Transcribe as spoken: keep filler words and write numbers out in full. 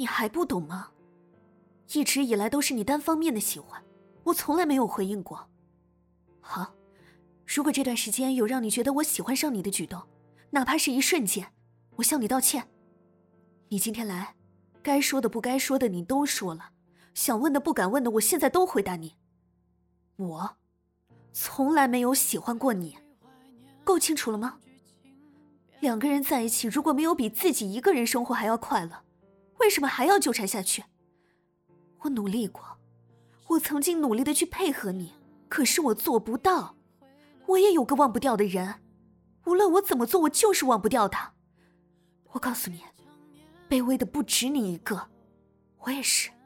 你还不懂吗？一直以来都是你单方面的喜欢，我从来没有回应过。好，如果这段时间有让你觉得我喜欢上你的举动，哪怕是一瞬间，我向你道歉。你今天来，该说的不该说的你都说了，想问的不敢问的我现在都回答你。我从来没有喜欢过你，够清楚了吗？两个人在一起，如果没有比自己一个人生活还要快乐，为什么还要纠缠下去？我努力过，我曾经努力的去配合你，可是我做不到。我也有个忘不掉的人，无论我怎么做，我就是忘不掉他。我告诉你，卑微的不止你一个，我也是。